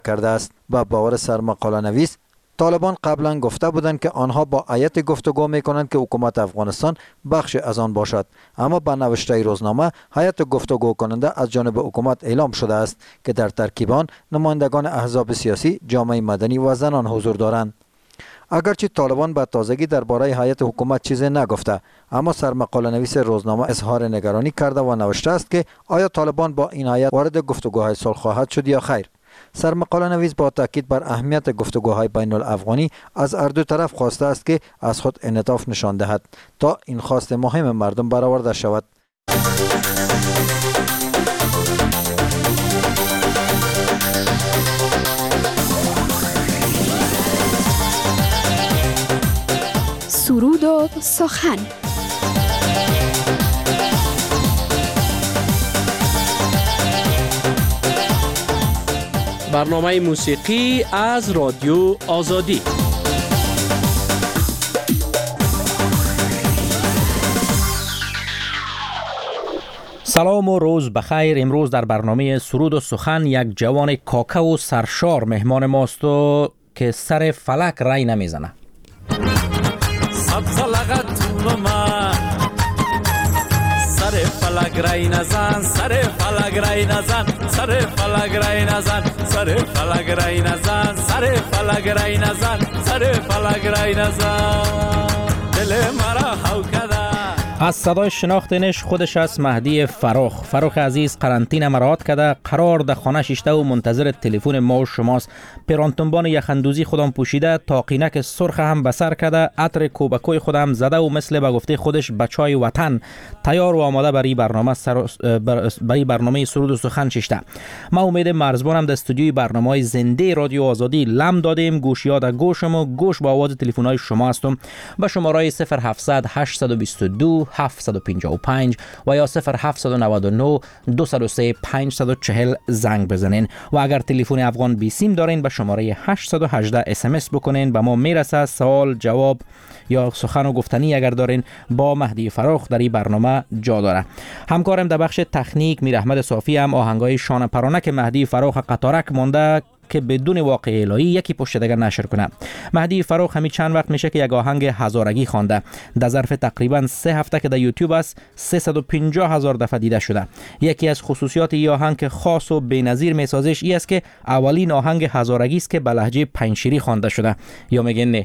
کرده است. با باور سرمقاله نویس، طالبان قبلا گفته بودند که آنها با ایت گفتگو میکنند که حکومت افغانستان بخش از آن باشد، اما با نوشته روزنامه هیئت گفتگو کننده از جانب حکومت اعلام شده است که در ترکیب آن نمایندگان احزاب سیاسی، جامعه مدنی و زنان حضور دارند. اگرچه طالبان به تازگی درباره هیئت حکومت چیزی نگفته، اما سرمقاله نویس روزنامه اظهار نگرانی کرده و نوشته است که آیا طالبان با این هیئت وارد گفتگوهای صلح خواهد شد یا خیر. سرمقاله نویس با تاکید بر اهمیت گفتگوهای بین الافغانی از هر دو طرف خواسته است که از خود انعطاف نشان دهد تا این خواست مهم مردم برآورده شود. سرود و سخن. برنامه موسیقی از رادیو آزادی. سلام و روز بخیر. امروز در برنامه سرود و سخن یک جوان کاکه و سرشار مهمان ماست و که سر فلک رای نمیزنه. سبز لغتون من سر فلک رای نزن، سر فلک رای نزن، سر فلک رای نزن، سر فلک رای نزن، سر فلک رای نزن، سر فلک رای نزن، دل مرا حوکده. از صدای شناختنش خودش است مهدی فراخ عزیز قرنطینه مراد کرده، قرار در خانه شیشته و منتظر تلفن ما و شماست. پیرانتنبان یخندوزی خودم پوشیده، تاقینک سرخ هم بسر کرده، عطر کوبکوی خودم زده و مثل به گفته خودش بچای وطن تیار و آماده برای برنامه سرود و سخن شیشته. ما امید مرزبانم در استودیوی برنامه‌های زنده رادیو آزادی لم دادیم. گوشیات گوشم و گوش با آواز تلفن‌های شما هستم. با شماره 0700 822 755 و یا 0799 203 540 زنگ بزنین و اگر تلفن افغان بی سیم دارین به شماره 818 SMS بکنین. به ما میرسه سوال، جواب یا سخن و گفتنی اگر دارین با مهدی فراخ در این برنامه جا داره. همکارم در بخش تکنیک میر احمد صافی هم آهنگای شانه پرانه که مهدی فراخ قطارک مونده که بدون واقع الهی یکی پشت دیگر نشر کنه. مهدی فراخ همین چند وقت میشه که یک آهنگ هزارگی خوانده. در ظرف تقریبا 3 هفته که در یوتیوب است 350,000 دفعه دیده شده. یکی از خصوصیات این آهنگ که خاص و بی‌نظیر میسازش این است که اولین آهنگ هزارگی است که به لهجه پنجشیری خوانده شده. یا میگن نه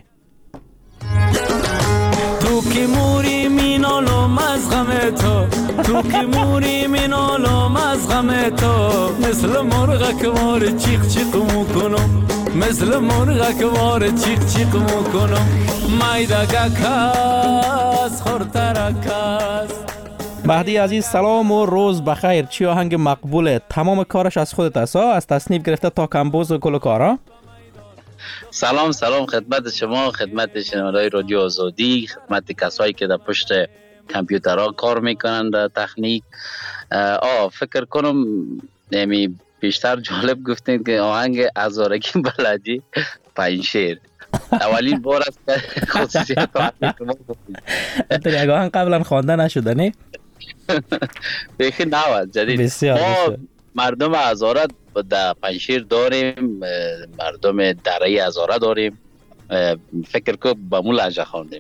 تو کی موری مینالم از غم تو کی موری مینالم از غم تو مثل مرغ کوار چیق چیق میکنم مثل مرغ کوار چیق چیق میکنم مایدگا کاس خورتر کاس. مهدی عزیز سلام و روز بخیر. چی آهنگ مقبوله؟ تمام کارش از خودت است، از تصنیف گرفته تا کمپوز و کل کارا؟ سلام خدمت شما، خدمت شنوندگان رادیو آزادی، خدمت کسایی که در پشت کامپیوترها کار میکنند در تکنیک. فکر کنم نمی بیشتر جالب گفتین که آهنگ هزارگی بلدی پنجشیر اولین بار است که خصوصیت تو یک آهنگ قبلا خوانده نشده نه؟ بخی نواد جدید. بسیار مردم هزاره در پنجشیر داریم، مردم دره هزاره داریم، فکر که با مو لهجه خواندیم.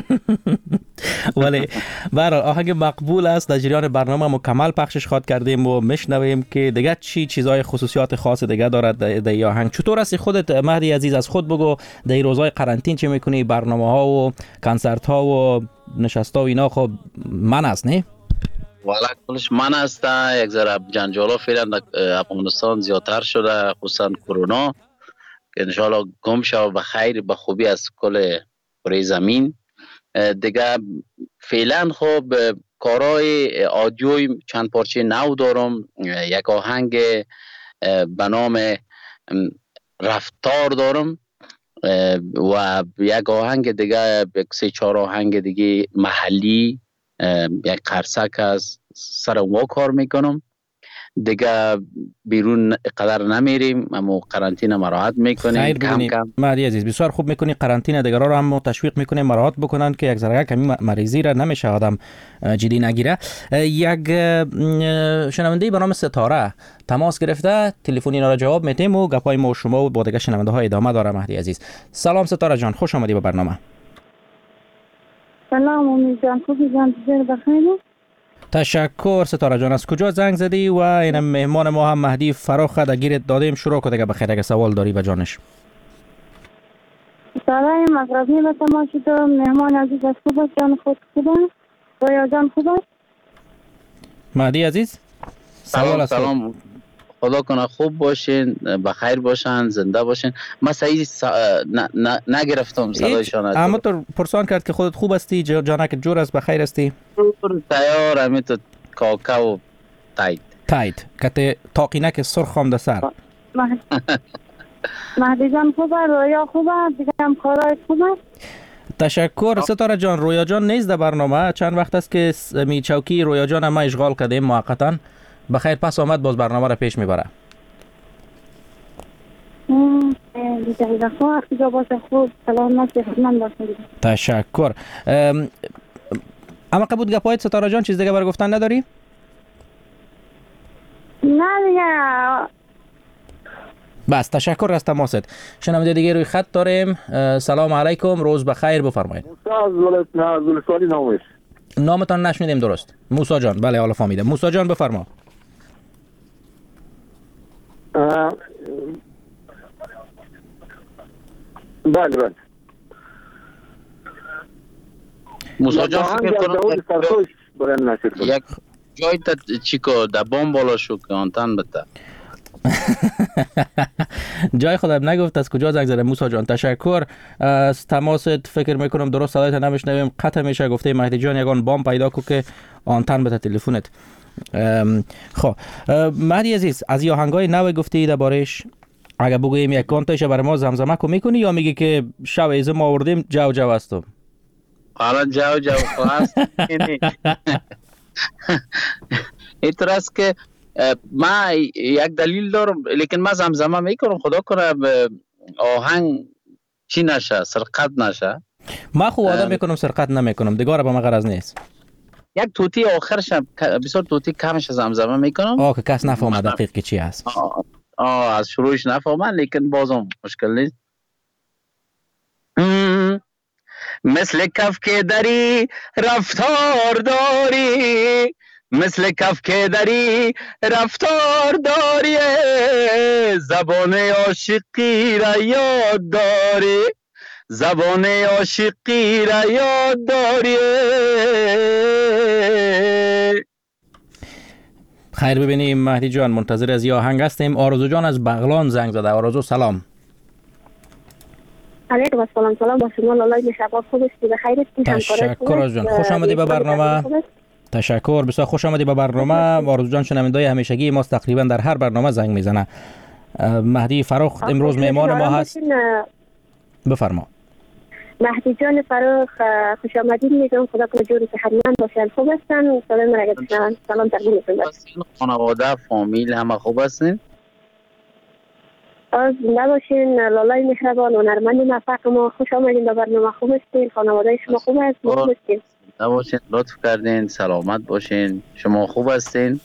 ولی برای آهنگ مقبول است. در جریان برنامه مکمل پخشش خواد کردیم و میشنویم که دیگه چیزای خصوصیات خاص دیگه دارد در آهنگ. چطور است خودت مهدی عزیز؟ از خود بگو در روزهای قرنطینه چه میکنی؟ برنامه ها و کنسرت ها و نشست ها و اینا خب من است نه؟ والا کلش من است. یک ذره جنجالا فعلا در افغانستان زیادتر شده، خصوصا کرونا که انشاءالله گم شود به خیر به خوبی از کل کره زمین. دیگه فعلا خب کارهای آدیوی چند پارچه نو دارم. یک آهنگ به نام رفتار دارم و یک آهنگ دیگه، یک 3-4 آهنگ دیگه محلی، یک قرصک از سر اونها کار میکنم. دیگه بیرون قدر نمیریم، اما قرنطینه مراحت میکنیم کم کم. مهدی عزیز بسیار خوب میکنی، قرنطینه دیگران رو هم تشویق میکنیم مراحت بکنن که یک ذره کمی مریضی را نمیشه آدم جدی نگیره. یک شنونده به نام ستاره تماس گرفته، تلفنی را جواب میدیم و گپای ما و شما و با دیگه شنونده ها ادامه داره. مهدی عزیز سلام ستاره جان، خوش آمدی به برنامه. سلام امید جان، خوبی جان؟ بخیر. تشکر ستاره جان. از کجا زنگ زدی و این مهمان ما هم مهدی فراخ در گیرت دادیم، شروع کن دیگه بخیر اگه سوال داری به جانش. سلام از غزنی به تماس شدم. مهمان عزیز از خوب است جان؟ خود خوب است؟ رویا جان خوب است؟ مهدی عزیز سلام. خدا کنه خوب باشین، بخیر باشن، زنده باشین. من صحیح نگرفتم صدایشان. اما تو پرسان کرد که خودت خوب هستی، جانک جور است، بخیر هستی؟ تیار همی تو کاکا و تایت که تاقینک سرخ هم در سر. مهدی جان خوب است، رویا خوب است، دیگه هم کارای خوب است. تشکر ستاره جان. رویا جان نیست در برنامه، چند وقت است که می چوکی رویا جان ما اشغال کردیم موقتا. بخیر پس آمد، باز برنامه را پیش میبره. تشکر. اما قبول گپایت ستاره جان چیز دیگه برای گفتن نداری؟ نه دیگه بس تشکر از تماست. شنونده دیگه روی خط داریم. سلام علیکم، روز بخیر، بفرمایید. نامتان نشنیدیم درست. موسی جان. بله حالا فهمیدم. موسی جان بفرما. بله موسی جان فکر کنم یک جای تا چیکو در بام بالا شو که آنتن بده. جای خودم نگفت از کجا زنگ زده. موسی جان تشکر از تماست. فکر میکنم درست صدایت نمیشنویم، قطع میشه. گفته مهدی جان یگان بام پیدا کو که آنتن بده تلفنت. خب مهدی عزیز از یه آهنگای نو گفتی دربارش، اگه بگوییم یک کانتایش برای ما زمزمه کو میکنی یا میگی که شب ایزه ما آوردیم جو هستم؟ حالا جو هست. اینطور است که ما یک دلیل دارم، لیکن ما زمزمه میکنم خدا کنه آهنگ چی نشه، سرقت نشه. ما خوب آدم میکنم سرقت نمیکنم، دیگه به ما غرض نیست. یک توتی آخرش بسیار توتی کمش زمزمه میکنم که کس نفهمه دقیق که چی هست. از شروعش نفهمن، لیکن بازم مشکل نیست. مثل کف که داری رفتار داری، مثل کف که داری رفتار داری، زبان عاشقی را یاد داری، زبان عاشقی را یاد داری. خیر ببینیم مهدی جان، منتظر از یه آهنگ هستیم. آرزو جان از بغلان زنگ زده. آرزو سلام. علیکم السلام. سلام با شما لالای شباب، خوب هستی؟ بخیر هستی؟ تشکر جان، خوش آمدی به برنامه. تشکر، بسیار خوش آمدی به برنامه. آرزو جان شنونده‌ی همیشگی ماست، تقریبا در هر برنامه زنگ میزنه. مهدی فراخ امروز مهمان ما هست. بفرما. مهدی جان فراخ خوش آمدید میگم، خدا کنه جوری که حتما باشن. خوب هستن؟ سلام علیکم. سلام تقدیمتون باشه. خانواده فامیل همه خوب هستین؟ زنده باشین. لالای مهربان و هنرمند موفق ما، خوش آمدین به برنامه. خوب هستین؟ خانواده شما خوب است؟ خوب هستین؟ زنده باشین، لطف کردین، سلامت باشین. شما خوب هستین؟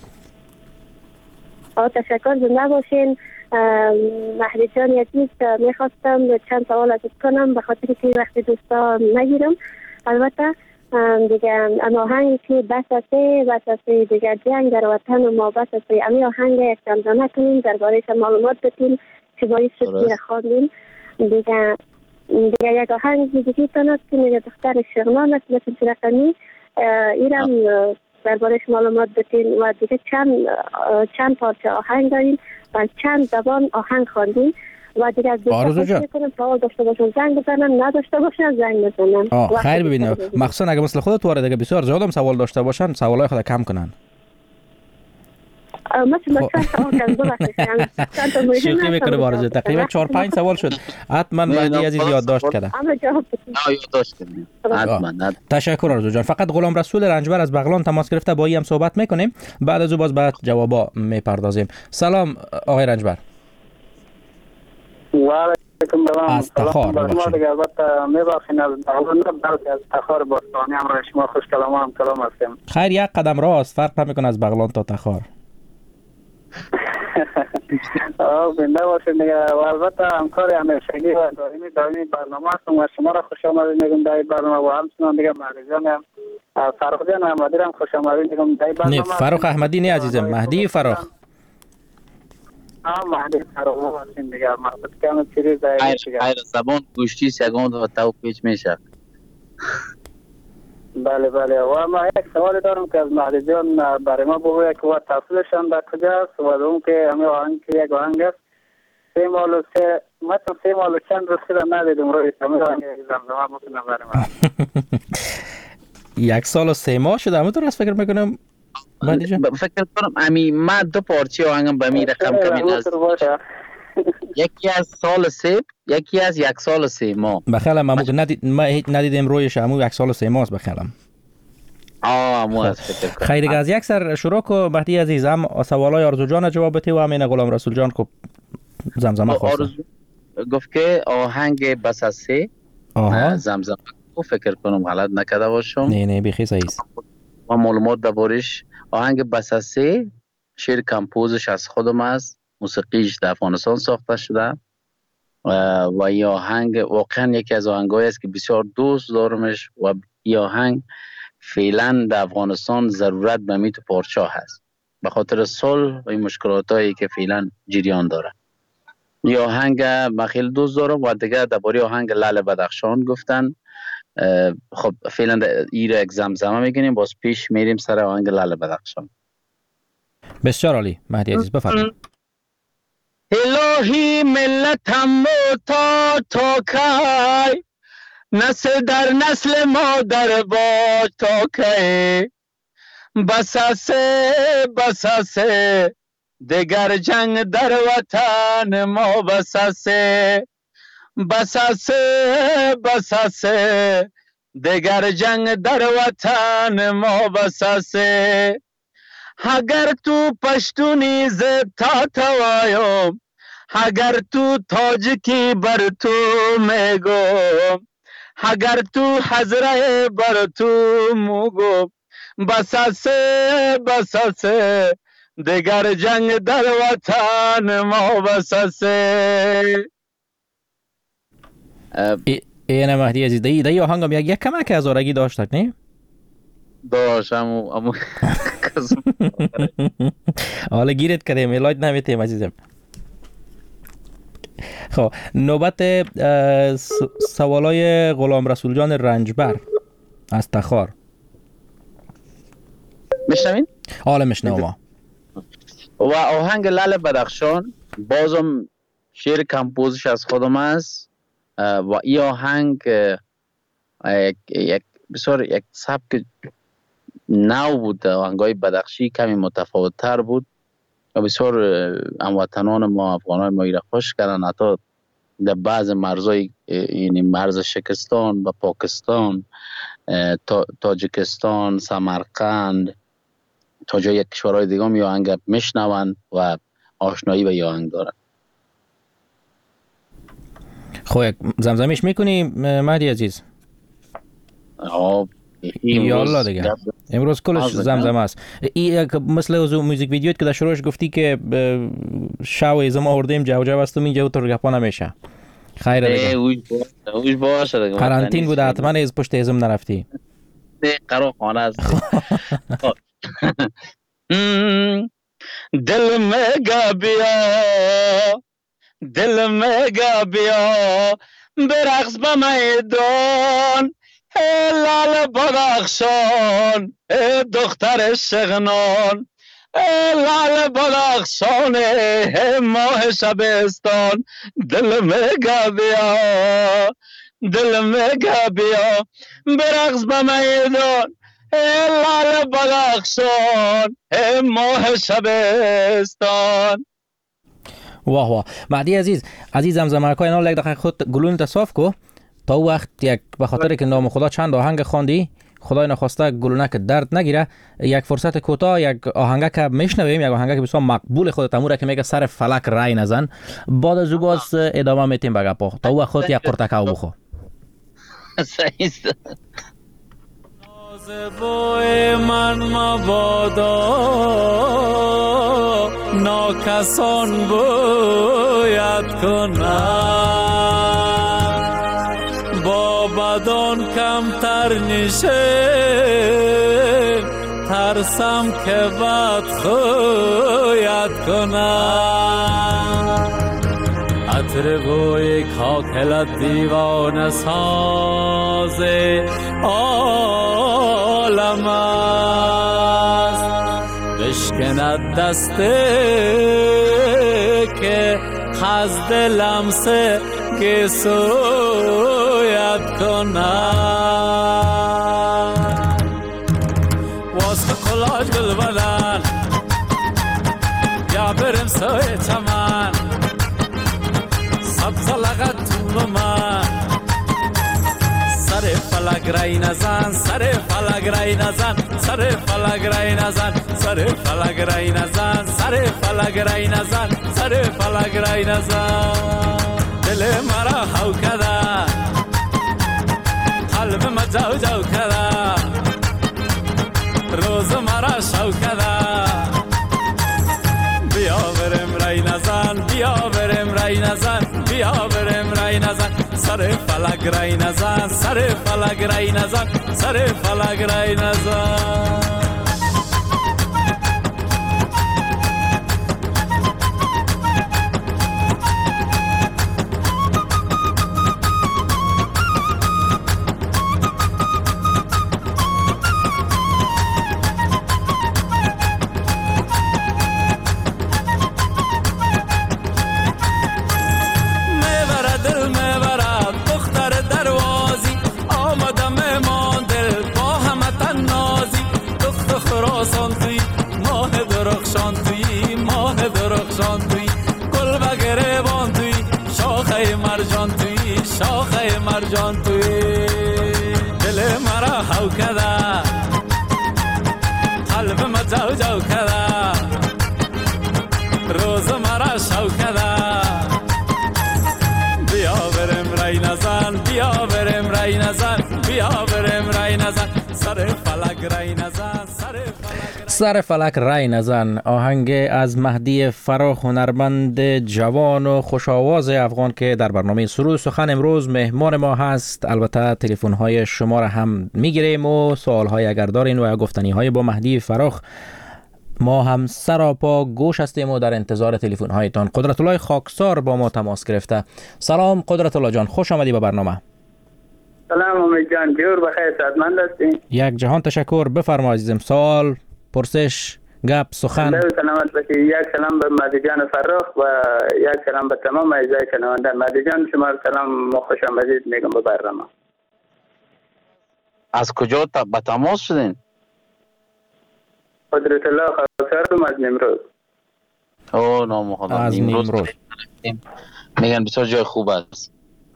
تشکر، زنده باشین. مهدی جان یکیز میخواستم چند سوال ازت کنم به خاطر که وقت دوستان نگیرم. البته دیگه آهنگی که بس است دیگه جنگ در وطن ما بس است، امی آهنگ یک زمزمه کنیم درباره‌اش معلومات بدیم چه باعث شد که خواندیم. دیگه یک آهنگ دیگه تنست که میگه دختر شغلان است مثل رقمی، ایرم درباره‌اش معلومات بدیم. و دیگه چند پارچه آهنگ داریم و چند زبان آهنگ خواندیم و دیگه از دوستان میکنم سوال داشته باشن زنگ بزنن، نداشته باشن زنگ بزنن. خیر ببینم، مخصوصا اگه مثل خودت وارد اگه بسیار زیاد هم سوال داشته باشن سوالای خود کم کنن. مثلا سوال کردم ببخشید شوخی میکنه بارزو. تقریبا 4-5 سوال شد. حتما مهدی عزیز یادداشت کرده. یادداشت کردیم. حتما. تشکر آرزو جان. فقط غلام رسول رنجبر از بغلان تماس گرفته، با هم صحبت میکنیم، بعد از او باز به جوابا میپردازیم. سلام آقای رنجبر. از تخار ببخشید. البته میبخشین از بغلان نه، بلکه از تخار باستانی. امروز شما خوش کلام هم کلام هستیم. خیر، یک قدم راست، فرق نمیکنه از بغلان تا تخار. بنده باشید دیگه. و البته همکار همیشگی و دائمی برنامه هستم و شما را خوش آمدید میگم در برنامه و همچنان دیگه مهدی فرخ جان احمدی را خوش آمدید میگم در برنامه. نه فرخ احمدی نه عزیزم، مهدی فرخ. مهدی فرخ هستیم دیگه. مربوط کنم چیزی خیر زبان گوشتی سگاند و تو پیچ میشه. بله و ما یک سوال دارم که از مهدی جان برای ما بگوید که تفصیلشان در کجاست و اون که همه آهنگ که یک آهنگ است 3 ماه و 3 ماه و چند روز را ندیدم روی همه آهنگ زمزمه بکنم برای ما. 1 سال و 3 ماه شده همونطور است فکر میکنم مهدی جان. فکر کنم من 2 پارچه آهنگم به می رقم کمی است. یکی از سال 3، یکی از 1 سال و 3 ماه. بخیلم ما ندیدیم رویش، همون 1 سال و 3 ماه است بخیلم. مو از فکر کنم. خیر از یک سر شروع کو مهدی عزیز، هم سوالای آرزو جان جواب بده و همین غلام رسول جان کو زمزمه خواسته. آرزو گفت که آهنگ بس از 3 زمزمه کو، فکر کنم غلط نکرده باشم. نه بخی صحیح است. ما معلومات دربارش آهنگ بس از 3 شعر کمپوزش از خودم است، موسیقیش در افغانستان ساخته شده و این آهنگ واقعا یکی از آهنگایی است که بسیار دوست دارمش و این آهنگ فعلا در افغانستان ضرورت به میت پارچه هست به خاطر صلح و این مشکلاتایی که فعلا جریان داره. این آهنگ من خیلی دوست دارم و دیگه درباره آهنگ لعل بدخشان گفتن. خب فعلا ایره یک زمزمه میگنیم، باز پیش میریم سر آهنگ لعل بدخشان. بسیار عالی مهدی عزیز بفرمایید. الهی ملتم تا کی، نسل در نسل ما در باج تا کی، بساسه دگر جنگ در وطن ما، بساسه دگر جنگ در وطن ما، بساسه اگر تو پشتونی زتا توایم، اگر تو تاجکی بر تو میگم، اگر تو حضره بر تو موگم، بساسه دگر جنگ در وطن ما، بساسه. اینه مهدی عزیز دی آهنگم یک کمک هزارگی داشت نه؟ داشتم حالا گیرت کردیم علاج نمیتیم عزیزم. خب نوبت سوالای غلام رسول جان رنجبر از تخار. میشنوین؟ حالا میشنوم. و آهنگ لعل بدخشان بازم شعر کمپوزش از خودم است و این آهنگ یک بسیار یک سبک نو بود. آهنگای بدخشی کمی متفاوت تر بود و بسیار هموطنان ما افغانای ما را خوش کردن. حتی در بعض مرزهای یعنی مرز شکستان و پاکستان، تاجیکستان، سمرقند تا جای کشورهای دیگه هم آهنگ میشنون و آشنایی به آهنگ دارن. خب زمزمیش میکنی مهدی عزیز؟ یالا دیگه امروز کلش زمزمه است. این مثل از موزیک ویدیویت که در شروعش گفتی که شاو ازم آوردیم جو است و اینجا تو گپا نمیشه. خیر دیگه اوش باشه دیگه. قرنطین بود حتما از پشت ازم نرفتی. نه قرار خانه است. دل میگا بیا برقص به میدان، لعل بدخشان دختر شغنان، لعل بدخشان ماه شبستان. دل میگا بیا برقص به میدان، ای لال بدخشان ای ماه شبستان. واه واه. مهدی عزیز زمزمه کوی نال یک دقیقه خود گلون تصاف کو تا وقت یک به خاطر که نام خدا چند آهنگ خواندی خدای نخواسته گلونه که درد نگیره یک فرصت کوتاه یک آهنگ که میشنویم یک آهنگ که بسیار مقبول خودت اموره که میگه سر فلک رای نزن بعد از او باز ادامه میتیم بگه پا تا وقت خود یک پرتکاو بخو صحیح بوی من مبادا ناکسان بوید کنم با بدان کمتر نشه ترسم که بد خوید کنم عطر بوی کاکلت دیوانه ساز عالم است بشکند دسته که خزد لمسه گسوید کنم واسه کلاج گل بدن یا برم سوی چمن سبز لغت تو من سر فلک رای نزن سر فلک رای نزن سر فلک رای نزن سر فلک رای نزن سر فلک رای نزن سر فلک رای نزن دل مرا هو کده قلب ما جو جو کده روز مرا شو کده بیا برم رای نزن بیا برم رای نزن بیا برم رای نزن سر فلک رای نزن سر فلک رای نزن سر فلک رای نزن شاخه مرجان توی دل مرا هو کده قلب ما جو جو کده روز مرا شو کده بیا برم رای نزن بیا برم رای نزن بیا برم رای نزن سر فلک رای نزن سر فلک رای نزن آهنگ از مهدی فراخ هنرمند جوان و خوش‌آواز افغان که در برنامه سرود سخن امروز مهمان ما هست. البته تلفن های شما را هم میگیریم و سوال های اگر دارین و گفتنی های با مهدی فراخ ما هم سراپا گوش هستیم و در انتظار تلفن هایتان. قدرت الله خاکسار با ما تماس گرفته. سلام قدرت الله جان، خوش آمدی به برنامه. سلام امید جان، جور بخیر، سعادتمند هستین؟ یک جهان تشکر. بفرما عزیزم، سوال، پرسش، گپ، سخن. سلامت باشی. یک سلام به مهدی جان فراخ و یک سلام به تمام اعضای شنونده. مهدی جان شما را سلام و خوش آمدید میگم به برنامه. از کجا به تماس شدین؟ قدرت الله خاکسارم از نیمروز. اوه نام خدا، از نیمروز. میگن بسیار جای خوب است.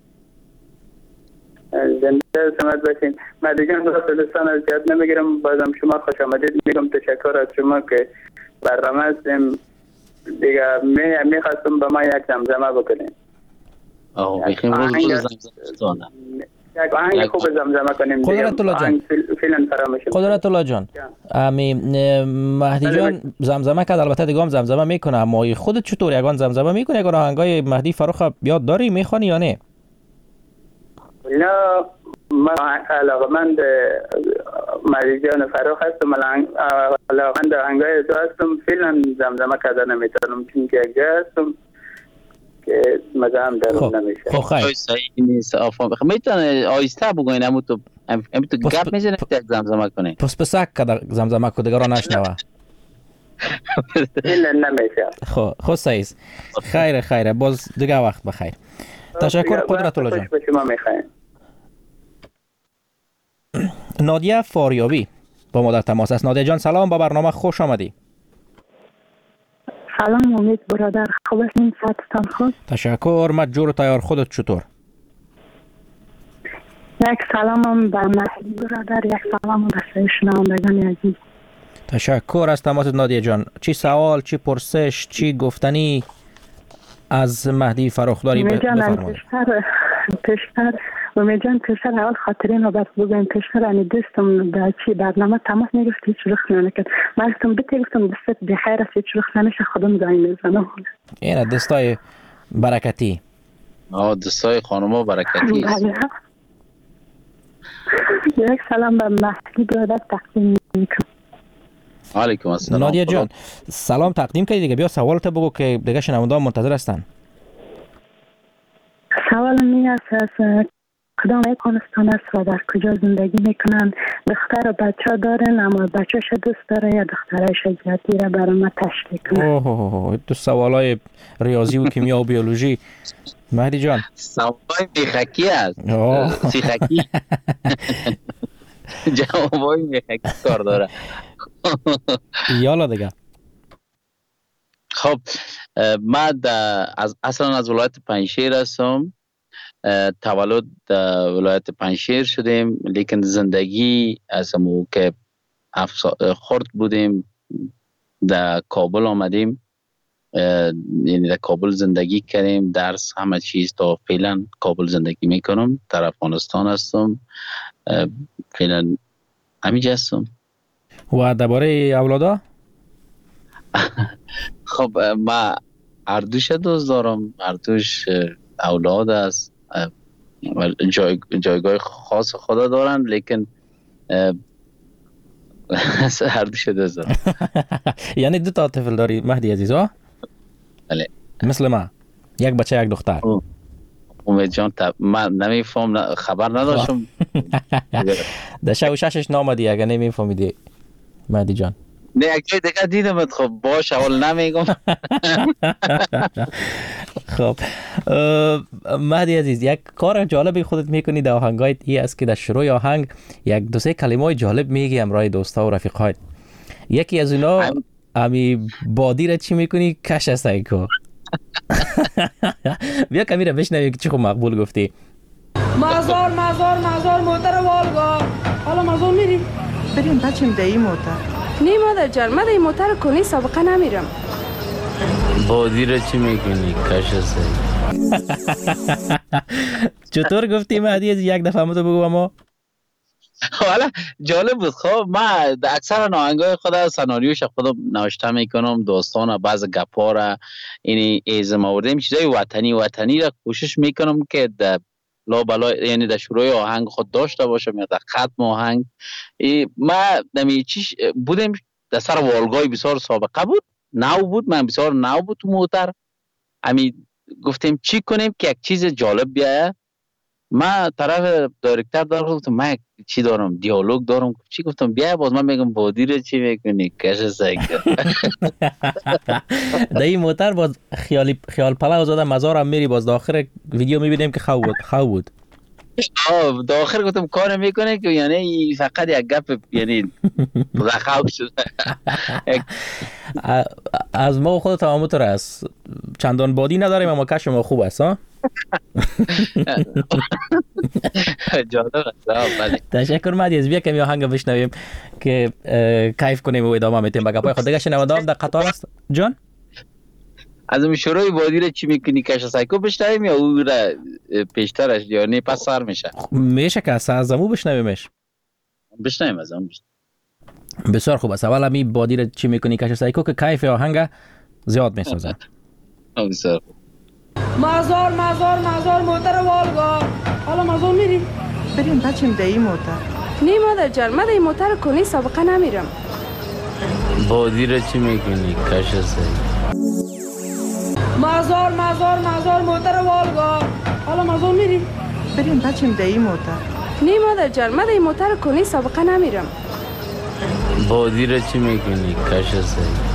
زنده سلامت باشین. مهدی جان دوستان از جد نمیگیرم، بازم شما خوش آمدید میگم. تشکر از شما که برنامه هستیم دیگه. میخواستم به ما یک زمزمه بکنیم. بخیم روز زمزمه یک آهنگ خوب زمزمه کنیم. قدرت الله جان، قدرت الله جان، مهدی جان زمزمه کرد، البته دیگه هم زمزمه میکنه، اما خودت چطور یگان زمزمه میکنی؟ اگر آهنگای مهدی فراخ یاد داری میخوانی یا نه؟ نه، من علاقمند مهدی جان فراخ هستم، علاقمند آهنگای تو هستم. فعلا زمزمه کردن نمیتونم چون که اگه هستم که مزه هم درون نمیشه. خب خیلی صحیح نیست. میتونه آیسته بگوین، اما تو گپ میزنه که زمزمه کنی. پس پسک که زمزمه که دیگران نشنوه. فعلا نمیشه. خب سعیز خیره باز دیگه وقت بخیر. تشکر قدرت الله جان. شما میخواین. نادیه فاریابی با ما در تماس است. نادیه جان سلام، با برنامه خوش آمدی. سلام امید برادر، خوب هستین؟ صحتتان خوب؟ تشکر. مجور تیار، خودت چطور؟ یک سلامم به مهدی برادر، یک سلام به شنوندگان عزیز. تشکر از تماست نادیه جان. چی سوال، چی پرسش، چی گفتنی از مهدی فراخداری بفرمایید. پیشتر امید جان پیشتر اول خاطرین رو بس بگم. پیشتر امی دوستم در چی برنامه تماس میگفت هیچ رخ نمیکرد. من گفتم بهت گفتم دستت بخیر است، هیچ رخ نمیشه، خودم زنگ میزنم. این دستای برکتی. دستای خانوما برکتی است. یک سلام به مهدی برادر تقدیم میکنم. علیکم السلام. نادیه جان سلام تقدیم کردی دیگه، بیا سوالت بگو که دیگه شنوندگان منتظر هستن. سوال می است از کدام افغانستان است و در کجا زندگی میکنن؟ دختر و بچه دارن اما بچهش دوست داره یا دخترش جدی را برای ما تشکیل کنه؟ اوه دو سوالای ریاضی و کیمیا و بیولوژی. مهدی جان سوالای میخکی است. سیخکی. جوابای میخکی کار داره. یالا دیگه. خب من اصلا از ولایت پنجشیر هستم. تولد ولایت پنجشیر شدیم، لیکن زندگی از موقع خرد بودیم در کابل آمدیم، یعنی در کابل زندگی کردیم، درس همه چیز تا فعلا کابل زندگی میکنم. در افغانستان هستم فعلا، همینجا هستم. و درباره اولادا؟ خب ما اردوش دوست دارم، اردوش اولاد است، جایگاه خاص خدا دارن، لیکن اردوش دوست دارم. یعنی دو تا طفل داری مهدی عزیز ها؟ بله. مثل ما یک بچه یک دختر. امید جان من نمیفهم، خبر نداشتم. در شب و ششش نامدی اگر نمیفهمیدی مهدی جان. نه یک جای دیگه دیدم. خب باش اول نمیگم. خب مهدی عزیز یک کار جالبی خودت میکنی در آهنگایت ای است که در شروع آهنگ یک دو سه کلمه جالب میگی همراه دوستا و رفیقایت. یکی از اونا امی بادی را چی میکنی؟ کش سایکو. بیا کمی را بشنویم که چی خوب مقبول گفتی. مزار موتر والگار. حالا مزار میری؟ بریم بچیم در این موتر. نه مادر جان، من در این موتر کنی سابقه نمیرم. بادی را چی میکنی؟ کش سایکو. چطور گفتی مهدی از یک دفعه تو بگو ما؟ حالا جالب بود. خب من اکثر آهنگای خود سناریوش خودم نوشته میکنم، داستان بعض گپا را یعنی ایزم آوردیم، چیزای وطنی را کوشش میکنم که در لا بلا یعنی در شروع آهنگ خود داشته باشم یا در ختم آهنگ. ما نمیچیش بودیم در سر والگای بسیار سابقه بود، نو بود، من بسیار نو بود تو موتر. امی گفتیم چی کنیم که یک چیز جالب بیایه. ما طرف دایرکتر دارم، گفتم من چی دارم، دیالوگ دارم، چی گفتم بیا باز من میگم بادی رو چی میکنی؟ کش سایکل. در این موتر باز خیال پلاو زده مزار هم میری، باز داخل ویدیو میبینیم که خواه بود. داخل گفتم کار میکنه که یعنی فقط یک گپ یعنی خواب شده. از ما خود تمامتر است، چندان بادی نداریم اما کش ما خوب است ها. جالب است. بله تشکر مهدی از بیا کمی آهنگ بشنویم که کیف کنیم و ادامه میتیم به گپای خود. دیگه شنوندگان در قطار است جان. از اون شروع بادی رو چی میکنی کش سایکو بشنویم یا او را پیشترش یا نه پس سر میشه که از امو بشنویمش؟ بشنویم از اون. بسیار خوب است. اول همی بادی رو چی میکنی کش سایکو که کیف آهنگ زیاد میسازه. بسیار خوب. مزار موتر والگار. حالا مزار میری؟ بریم بچیم در این موتر. نه مادر جان، من در این موتر کنی سابقه نمیرم. بادی رو چی میکنی کش سایکو؟ مزار موتر والگار. حالا مزار میری؟ بریم بچیم در این موتر. نه مادر جان، من در این موتر کنی سابقه نمیرم. بادی رو چی میکنی کش سایکو؟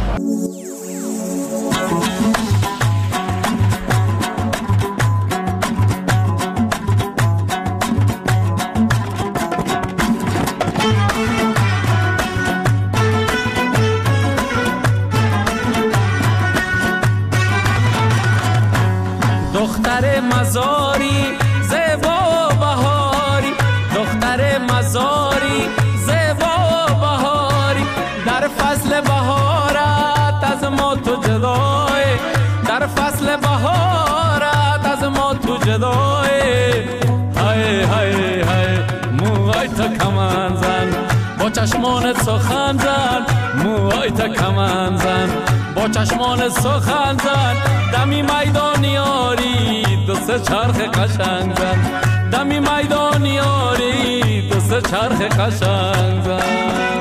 دختر مزاری زیبا بهاری، دختر مزاری زیبا بهاری، در فصل بهارت از ما تو جدای، در فصل بهارت از ما تو جدای. های های های موهای تو کمان زن، با چشمان سخن زن، موهای تو کمان زن، با چشمان سخن زن، دمی میدان یاری دو سه چرخ قشنگ زن، دمی میدان یاری دو سه چرخ قشنگ زن.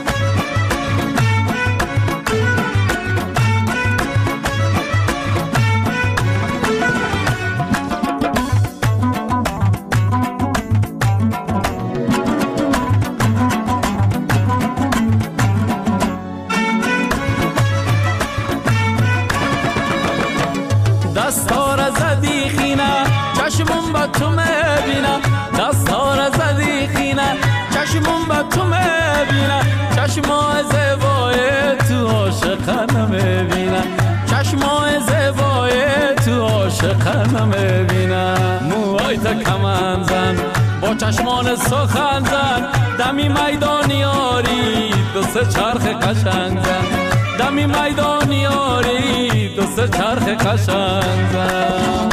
دستار زدی خینه چشمون با تو میبینه، دستار زدی خینه چشمون با تو میبینه، چشمای زیبای تو عاشقانه میبینه، چشمای زیبای تو عاشقانه میبینه. موهای تو کمان زن، با چشمان سخن زن، دمی میدان یاری دو سه چرخ قشنگ زن، دمی میدان یاری دو سه چرخ قشنگ زن.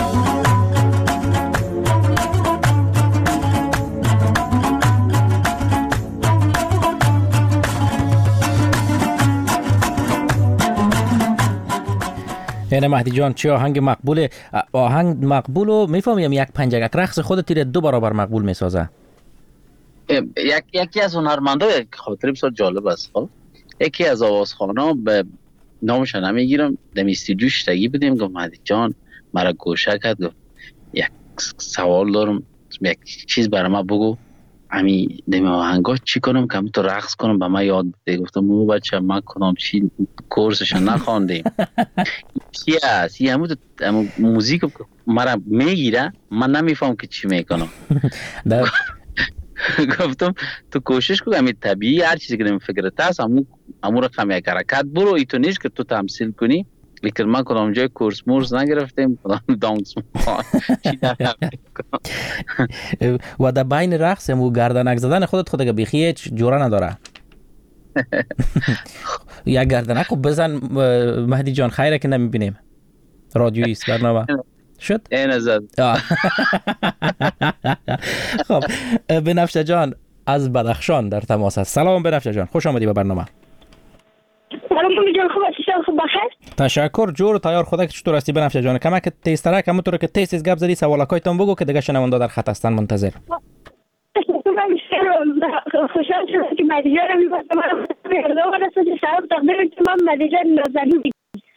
یعنی مهدی جان چه آهنگ مقبوله؟ آهنگ مقبولو میفهمیم یک پنجگک رقص خودت تیر 2 برابر مقبول میسازه. یکی از هنرمندای خاطر بسیار جالب است. خب یکی از آوازخوانا به نامش نمیگیرم، در استودیو شتگی بودیم، گفت مهدی جان مرا گوشه کرد، گفت یک سوال دارم، یک چیز برای ما بگو، امی دمی آهنگا چی کنم که تو رقص کنم به من یاد بده. گفتم مو بچه من کنم چی کورسشو نخواندیم. چی است همون موزیک مرا میگیره، من نمیفهم که چی میکنم. گفتم تو کوشش کن همین طبیعی هر چیزی که در فکرت هست همون رقم یک حرکت برو، ای تو نیست که تو تمثیل کنی. لیکن من کدام جای کورس مورس نگرفتیم، کدام دانس و در بین رقص و گردنک زدن خودت که بیخی هیچ جوره نداره. یک گردنک رو بزن مهدی جان، خیره که نمیبینیم رادیویی است برنامه شد. این ازد. خب بنفشه جان از بدخشان در تماس است. سلام بنفشه جان، خوش آمدی به برنامه. سلام جان، خوب هستی؟ خوب بخیر. تشکر. جور تیار خودت چطور هستی بنفشه جان؟ کمک تیزترک همونطور که تیز گپ زدی سوالکایتون بگو که دیگه شنوندا در خط هستن منتظر. خوشحال شدم که مهدی جان می‌بینم. من سلام تقدیم تمام مهدی جان نازنین.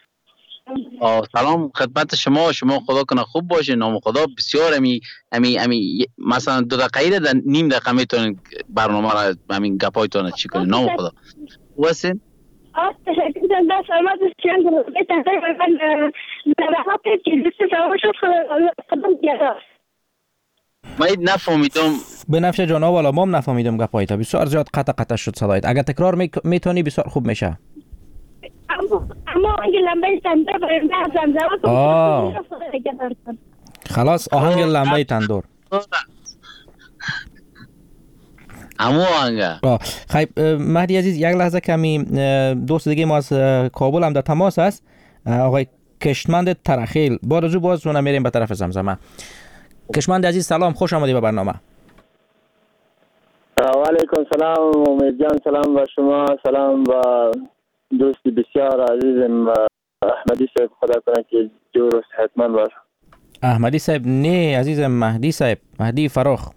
سلام خدمت شما خدا کنه خوب باشین. نام خدا بسیار امی مثلا 2 دقیقه در نیم دقیقه میتونین برنامه را همین گپایتون چی کنین. نام خدا واسین تشکر در سلامت بسیار من در حقیقت که دوست سوال شد خودم دیگه من نفهمیدم بنفشه جان. والا ما هم نفهمیدم گپایتا، بسیار زیاد قطع شد صدایت. اگه تکرار میتونی بسیار خوب میشه. اما آهنگ لمبه تندور برای زمزمه خلاص آهنگ لمبه تندور همو آهنگ. خیب مهدی عزیز یک لحظه کمی دوست دیگه ما از کابل هم در تماس است، آقای کشمند ترخیل. با رجوع باز رو نمیریم به طرف زمزمه. کشمند عزیز سلام، خوش آمدی به برنامه. و علیکم سلام امید جان، سلام با شما، سلام با دوستی بسیار عزیزم احمدی صاحب، خدا کنه که جور و صحتمند باشه. احمدی صاحب نه عزیزم، مهدی صاحب، مهدی فراخ.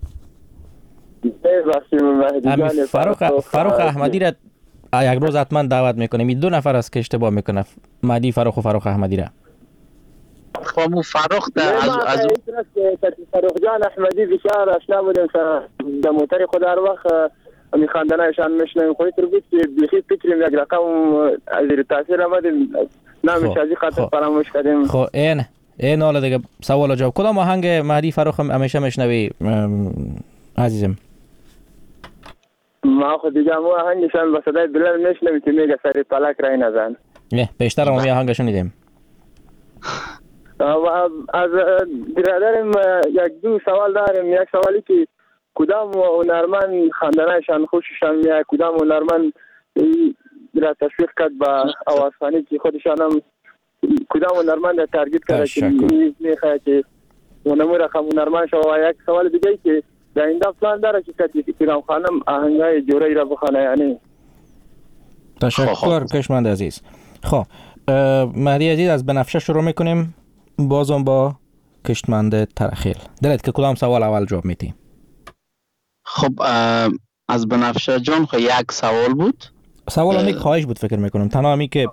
فراخ احمدی را یک روز حتما دعوت میکنیم. این 2 نفر است که اشتباه میکنه، مهدی فراخ و فراخ احمدی را. خامو فراخ از فراخ جان احمدی بسیار آشنا بودیم، در موتر خود هر وقت میخواندنشان میشنیم. خودی تر بود که بیخی فکریم یک رقم از زیر تاثیر آمدیم، نامش از این خاطر فراموش کردیم. خب این حالا دیگه سوال و جواب. کدام آهنگ مهدی فراخ همیشه میشنوی عزیزم؟ ما خود دیگه مو آهنگشان با صدای بلند میشنویم که میگه سر فلک رای نزن. بیشتر ما آهنگشون دیدیم. از برادرم یک دو سوال داریم. یک سوالی که کدام هنرمند خواندنشان خوششان میاد، کدام هنرمند را تشویق کرد به آوازخوانی که خودشان هم کدام هنرمند را تارگت کرده که میخواد که اونمو رقم هنرمند شد. و یک سوال دیگه که در این پلان داره که کدام خانم آهنگای جوری را بخونه یعنی. تشکر کشمند عزیز. خب مهدی عزیز از بنفشه شروع میکنیم، بازم با کشمند ترخیل. دلت که کدام سوال اول جواب میدی؟ خب از بنفشه جان خب یک سوال بود. سوال همی خواهش بود فکر میکنم، تنها همی که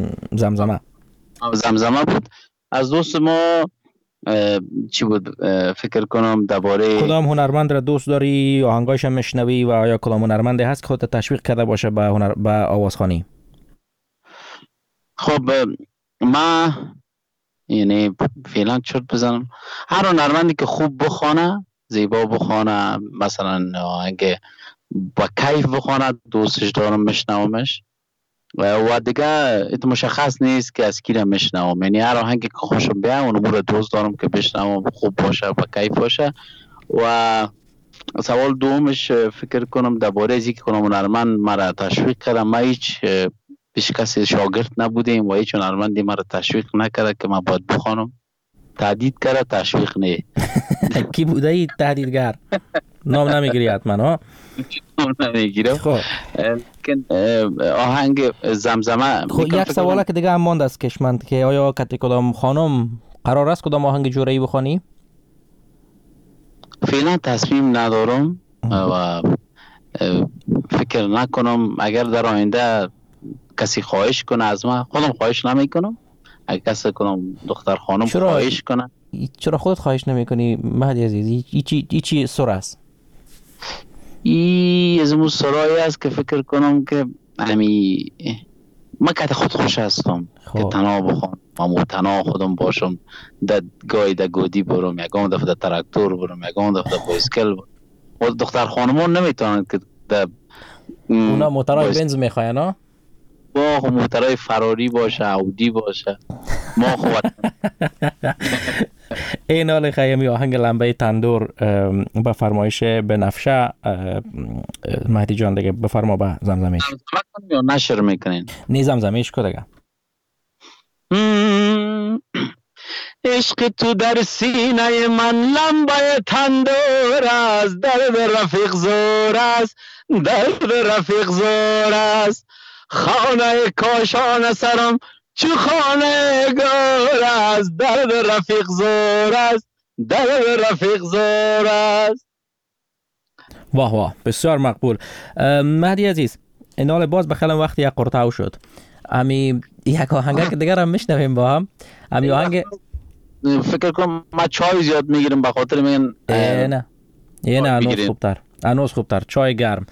زمزمه بود. از دوست ما چی بود فکر کنم درباره کدام هنرمند را دوست داری، آهنگایش هم میشنوی و آیا کدام هنرمندی هست که خودت تشویق کرده باشه به آوازخوانی؟ خب ما یعنی فعلا چرت بزنم هر هنرمندی که خوب بخونه، زیبا بخونه، مثلا آهنگ با کیف بخونه دوستش دارم میشنومش و دیگه ایت مشخص نیست که از کی را میشنوم. یعنی هر آهنگی که خوشم بیاد اون رو دوست دارم که بشنوم، خوب باشه با کیف باشه. و سوال دومش فکر کنم درباره ازی که کنم هنرمند مرا تشویق کرده. ما هیچ پیش کسی شاگرد نبودیم و هیچ هنرمندی مرا تشویق نکرده که من باید بخوانم. تهدید کرده، تشویق نه. کی بوده ای تهدیدگر؟ نام نمیگیری حتما ها؟ نام نمیگیرم. خب آهنگ زمزمه. خب یک سواله که دیگه هم ماند از کشمند که آیا کتی کدام خانم قرار است کدام آهنگ جورایی بخوانی؟ فعلا تصمیم ندارم و فکر نکنم. اگر در آینده کسی خواهش کنه از من، خودم خواهش نمیکنم. اگر کسی کنم دختر خانم خواهش کنه. چرا خودت خواهش نمیکنی مهدی عزیز؟ ای چی سر است؟ ای از اون سرایی است که فکر کنم که من که خود خوش هستم که تنها بخوام و تنها خودم باشم. گاهی در گودی برم، یکم دفعه در تراکتور برم، یکم دفعه بایسکل برم. دختر خانمون نمیتونن که اونا موترهای بنز میخواین ها؟ با موترهای فراری باشه، اودی باشه. ما خوبت این حال خیمی آهنگ لمبه تندور به فرمایش بنفشه. مهدی جان دیگه بفرما به زمزمیش. یا نشر میکنین؟ نی زمزمیش که دیگه. عشق تو در سینه من لمبه تندور است، درد رفیق زور است، درد رفیق زور است. خانه کاشان سرم چو خانه گور است، درد رفیق زور است، درد رفیق زور است. واه واه بسیار مقبول. مهدی عزیز این حال باز بخیلی وقتی یک قرطاو شد. امی یک آهنگه که دیگر هم میشنویم با هم. امی آهنگ فکر کنم ما چای زیاد میگیریم به خاطر میگن نه انوز خوبتر، انوز خوبتر، چای گرم.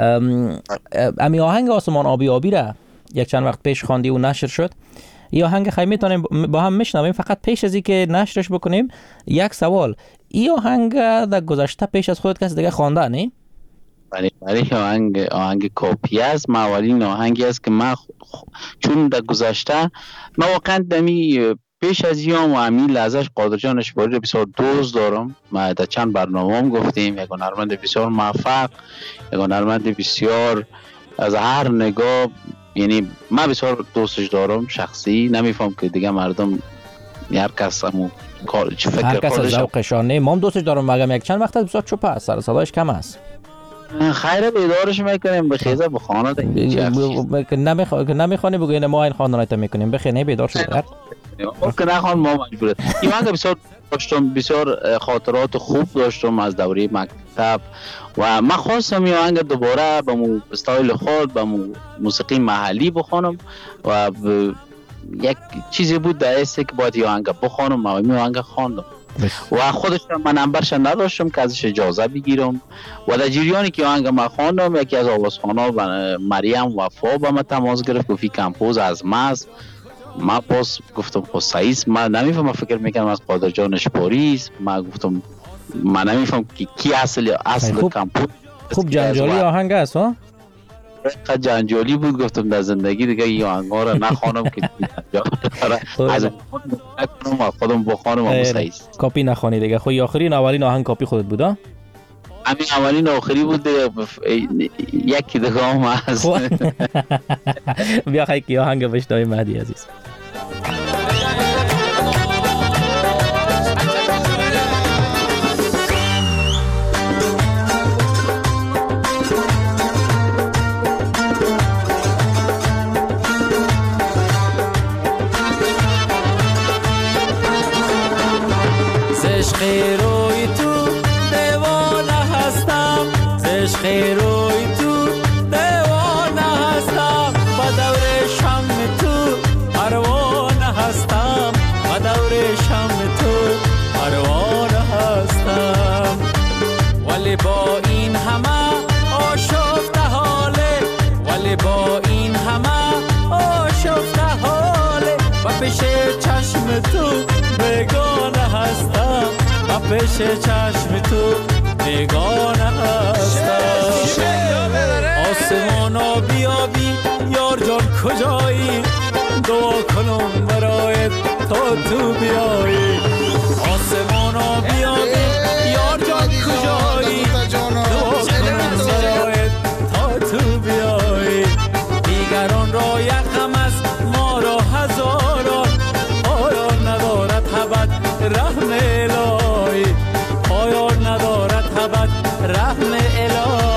امی آهنگ آسمان آبی آبی را یک چند وقت پیش خواندی و نشر شد. این آهنگ خیلی میتونیم با هم میشنویم. فقط پیش از این که نشرش بکنیم یک سوال، این آهنگ در گذشته پیش از خودت کسی دیگه خوانده نه؟ بله آهنگ کپی است. ما اولین آهنگی است که ما چون در گذشته ما واقعا دمی پیش از یوم و امی لحظهش قادر جان اشباری رو بسیار دوست دارم. ما در چند برنامه هم گفتیم یک هنرمند بسیار موفق، یک هنرمند بسیار از هر نگاه، یعنی من بسیار دوستش دارم شخصی. نمیفهم که دیگه مردم هر کس همون هر کس از ذوقشان نه. ما دوستش دارم مگم یک چند وقت بسیار چوپ است، سر صدایش کم است. خیره بیدارش میکنیم بخیزه بخانه نمیخوانی بگوین ما این خاندانیت میکنیم بخیر بیدار شده که نخوان ما مجبوره. این آهنگ بسیار داشتم، بسیار خاطرات خوب داشتم از دوره مکتب و من خواستم این آهنگ دوباره به مو استایل خود به موسیقی محلی بخوانم و یک چیزی بود در است که باید این آهنگ بخوانم و این آهنگ خواندم و خودش من نمبرش نداشتم که ازش اجازه بگیرم و در جریانی که آهنگ ما خواندم یکی از آوازخوانا مریم وفا با من تماس گرفت گفت کمپوز از ماست. ما پس گفتم خب سعیس من نمیفهم، فکر میکنم از قادر جان اشباری است. ما گفتم من نمیفهم کی اصل کمپوز. خوب جنجالی آهنگ است ها؟ قد جنجالی بود گفتم در زندگی دیگه این آهنگا رو نخوانم که از خودم بخوانم و سعیز کاپی نخوانی دیگه. خو آخرین اولین آهنگ کاپی خودت بود ها؟ همین اولین آخری بود یکی دیگه هم هست. بیا خیلی که آهنگ بشنویم مهدی عزیز. روی تو دیوانه هستم، عشق روی تو دیوانه هستم، با دور شم تو پروانه هستم، با دور شم تو پروانه هستم. ولی با این همه آشفته حاله، ولی با این همه آشفته حاله، و پیش چشم تو بیگانه هستم، و پیش چشم تو بیگانه هستم. آسمانا بیابی یار جان کجایی، دعا کنم برایت تا تو بیایی. آسمانا بیابی یار جان کجایی، دعا کنم برایت تا تو بیایی. دیگران را یکم است ما را هزاران، پایان ندارد ابد رحم الهی، پایان ندارد ابد رحم الهی.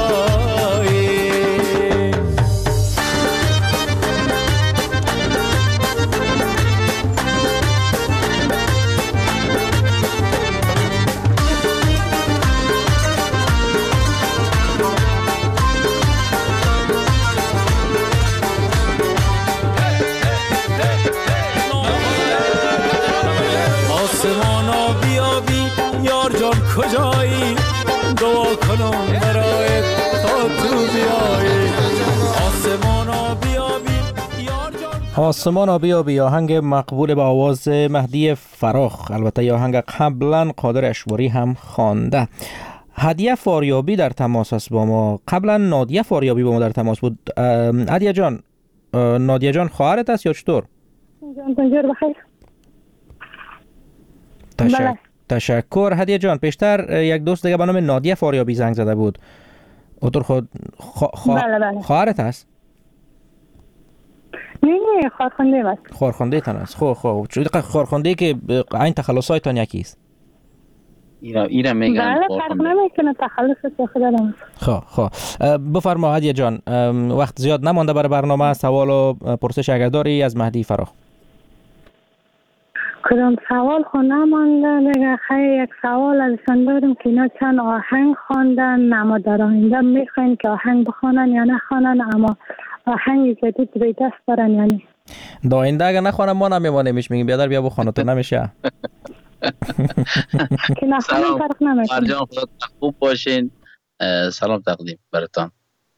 آسمانا بیابی یار جان کجایی، دعا کنم برایت تا تو بیایی. آسمانا بیابی یار جان، آسمانا بیابی آهنگ مقبول با آواز مهدی فراخ. البته این آهنگ قبلا قادر اشواری هم خوانده. هدیه فاریابی در تماس است با ما. قبلا نادیه فاریابی با ما در تماس بود. هدیه جان، نادیه جان خواهرت است یا چطور؟ جان بخیر. تشکر هدیه جان. پیشتر یک دوست دیگه به نام نادیه فاریابی زنگ زده بود. اوتر خود بله. خواهرت است؟ نه خواهرخونده است. خواهرخونده تان است. خب چون خواهرخونده که این تخلصایتان یکی است. اینا میگن بله فرق نمیکنه تخلص خودم. خب بفرما هدیه جان، وقت زیاد نمانده برای برنامه. سوال و پرسش اگر داری از مهدی فراخ. کدام سوال خو نمانده دیگه. خیلی یک سوال ازشان داریم که اینا چند آهنگ خواندن، اما در آینده میخواین که آهنگ بخوانن یا نخوانن، اما آهنگ جدید روی دست دارن یعنی در آینده اگر نخوانم ما نمیمانیمش، میگیم بیادر بیا بخوانه تو نمیشه. که نخوانم فرق نمیکنه. مرجان خودت خوب باشین. سلام تقدیم براتان.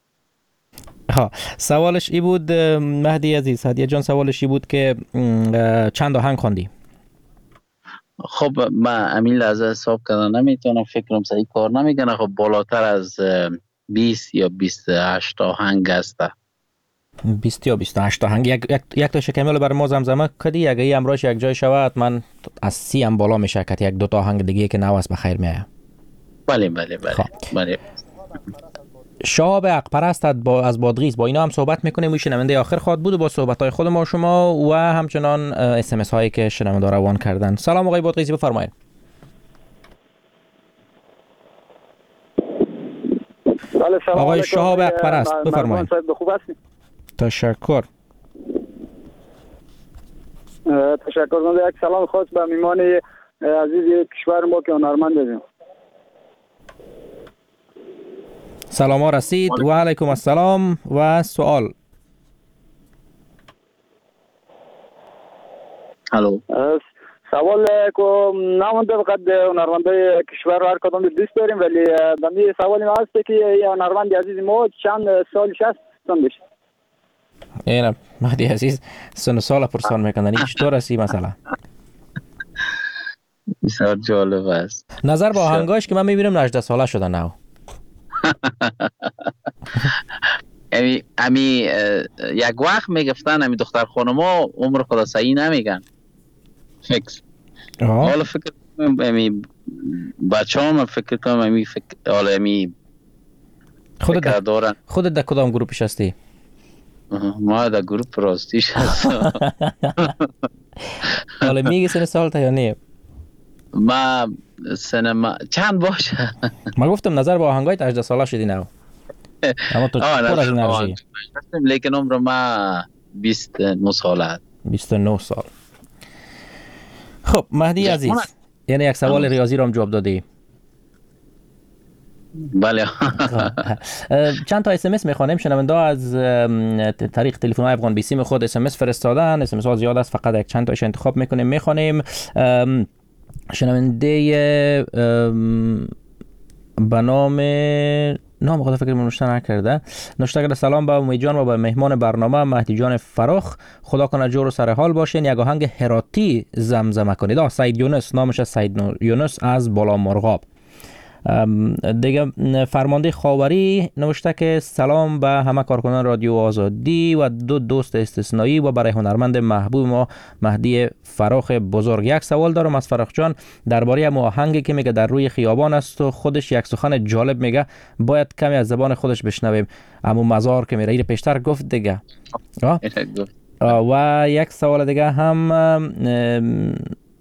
سوالش ای بود مهدی عزیز، هدیه جان سوالش ای بود که چند آهنگ خواندی؟ خب من امین لحظه حساب کردن نمیتونم، فکرم صحیح کار نمیکنه. خب بالاتر از 20 یا 28 آهنگ است. 20 یا 28 آهنگ. یک تا شکمیل برای ما زمزمه کدی اگه ای امروز یک جای شود من از 30 هم بالا میشه که یک دو تا آهنگ دیگه که نواز بخیر میایه. بله. شهاب حقپرست از بادغیس با اینا هم صحبت میکنیم. شنونده آخر خواد بود و با صحبت‌های خود ما شما و همچنان SMS هایی که شنونده روان کردن. سلام آقای بادغیسی، بفرمایید. آقای شهاب حقپرست بفرمایید. خوب هستید؟ تشکر. تشکر. یک سلام خاص به میهمان عزیز کشور ما که هنرمند هستیم. سلام ها رسید. و علیکم السلام. و سوال. الو. سوال که نمونده فقط هنرمندای کشور هر کدام دوست داریم، ولی بنده سوال ما هست که هنرمند عزیز ما چند سالش است سنش؟ اینا مهدی عزیز سن سال پرسان میکنن چطور هستی مثلا؟ بسیار جالب است. نظر با آهنگاش که من میبینم 18 ساله شده نو. امی یک وقت میگفتن امی دختر خانما عمر خدا صحیح نمیگن فکس. حالا فکر کنم امی بچه هم فکر کنم امی حالا امی خودت در کدام گروپش هستی؟ ما در گروپ راستیش هستم. حالا میگی سن سال تا یا نه؟ ما سن چند باشه؟ ما گفتم نظر با آهنگایت 18 ساله شدی نه. اما تو پر از انرژی. لیکن عمر ما 29 ساله است. 29 سال. خب مهدی عزیز، یعنی یک سوال ریاضی رو هم جواب دادی. بله. چند تا SMS میخوانیم. شنونده از طریق تلفن افغان بیسی می خود SMS فرستادن. SMS ها زیاد است، فقط یک چند تاش انتخاب میکنیم میخوانیم. شنونده به نام خدا فکر نوشته نکرده. نوشته کرده سلام به امید جان و به مهمان برنامه مهدی جان فراخ، خدا کنه جور و سر حال باشین. یک آهنگ هراتی زمزمه کنید. سید یونس، نامش سید یونس از بالا مرغاب. دیگه فرمانده خاوری نوشته که سلام به همه کارکنان رادیو آزادی و دو دوست استثنایی و برای هنرمند محبوب ما مهدی فراخ بزرگ. یک سوال دارم از فراخ جان درباره آهنگی که میگه در روی خیابان است و خودش یک سخن جالب میگه، باید کمی از زبان خودش بشنویم. امو مزار که میره پیشتر گفت دیگه. و یک سوال دیگه هم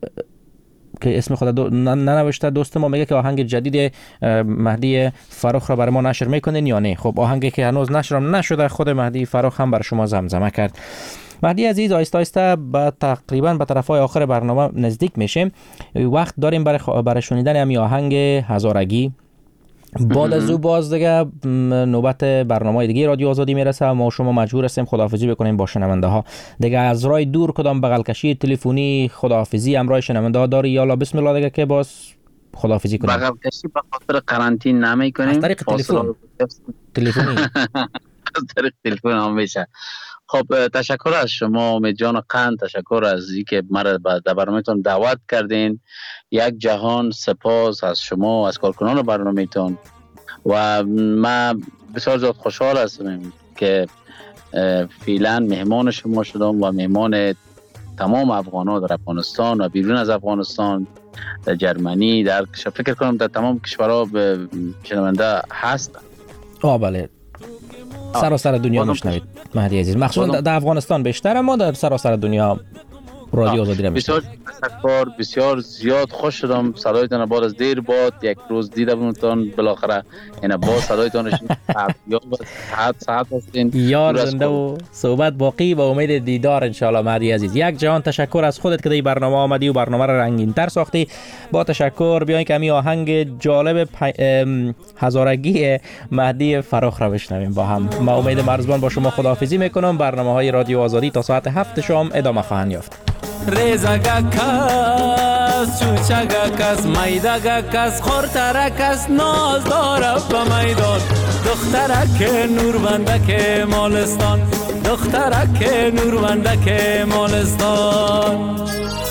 که اسم خود ننوشته دوست ما میگه که آهنگ جدید مهدی فراخ را برای ما نشر میکنین یا نه؟ خب آهنگی که هنوز نشرم نشده خود مهدی فراخ هم بر شما زمزمه کرد. مهدی عزیز، آیسته آیسته تقریبا به طرفای آخر برنامه نزدیک میشیم. وقت داریم برای شنیدن همین آهنگ هزارگی. بعد از او باز دیگه نوبت برنامه دیگه رادیو آزادی میرسه و ما شما مجبور هستیم خداحافظی بکنیم با شنونده ها. دیگه از راه دور کدام بغل کشی تلفنی خداحافظی همراه شنونده ها داری یا لا بسم الله دیگه که باز خداحافظی کنیم؟ بغل کشی به خاطر قرنطینه نمیکنیم، از طریق تلفنی از طریق تلفن هم میشه. خب تشکر از شما امید جان قند، تشکر از اینکه مرا در برنامه‌تون دعوت کردین. یک جهان سپاس از شما، از کارکنان برنامه‌تون و من بسیار زیاد خوشحال هستم که فعلا مهمان شما شدم و مهمان تمام افغان‌ها در افغانستان و بیرون از افغانستان، در جرمنی، در فکر کنم در تمام کشورها شنونده هست. بله، سراسر دنیا میشنوید مهدی عزیز، مخصوصا در افغانستان بیشتر، اما در سراسر دنیا رادیو آزادی را میشنوید. بسیار تشکر، بسیار زیاد خوش شدم صدایتان بعد از دیر بعد یک روز دیدمتون بالاخره. یعنی با صدایتان ساعت هستین یار زنده و صحبت باقی و امید دیدار ان شاء الله. مهدی عزیز، یک جهان تشکر از خودت که در برنامه آمدی و برنامه را رنگین تر ساختی. با تشکر بیاین که همین آهنگ جالب هزارگی مهدی فراخ را بشنویم با هم. ما امید مرزبان با شما خداحافظی میکنم. برنامه‌های رادیو آزادی تا ساعت 7 شام ادامه خواهند یافت. ریزگا کس چوچگا کس میدگا کس خورترا کس ناز داره به میدان. دخترک نوربندک مالستان، دخترک نوربندک مالستان.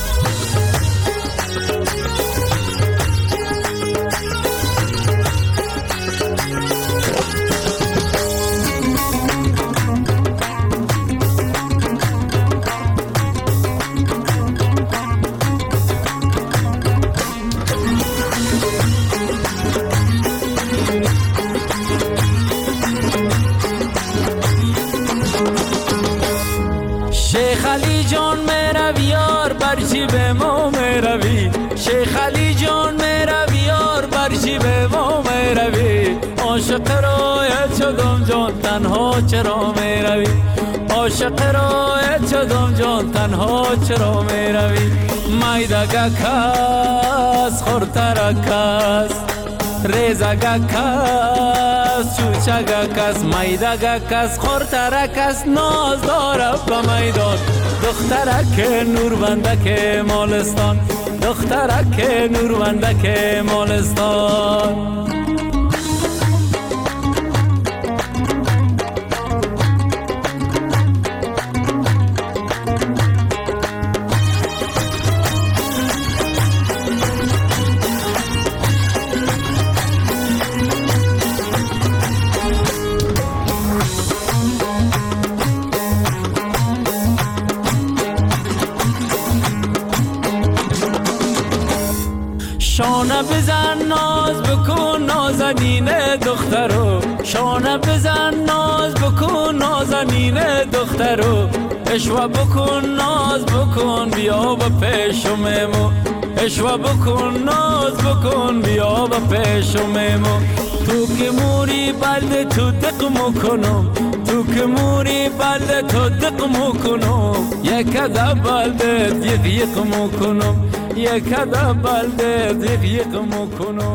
شیخ علی جان میروی یار بر جیب ما میروی، شیخ علی جان میروی یار بر جیب ما میروی. عاشق رایت شدم جان تنها چرا میروی، عاشق رایت شدم جان تنها چرا میروی. میدگا کس خورترا کس ریزگا کس چوچگا کس میدگا کس خورترا کس ناز داره به میدان. دخترک نوربندک مالستان، دخترک نوربندک مالستان. بزن ناز بکن نازنین دخترو، شانه بزن ناز بکن نازنین دخترو، اشوا بکن ناز بکن بیا با پیشممو، اشوا بکن ناز بکن بیا با پیشممو. تو که موری بلده تو دقمو کنم، تو که موری بلده تو دقمو کنم، یک ادا بلده دیقمو کنم، یک ادا بلده دیقمو کنم.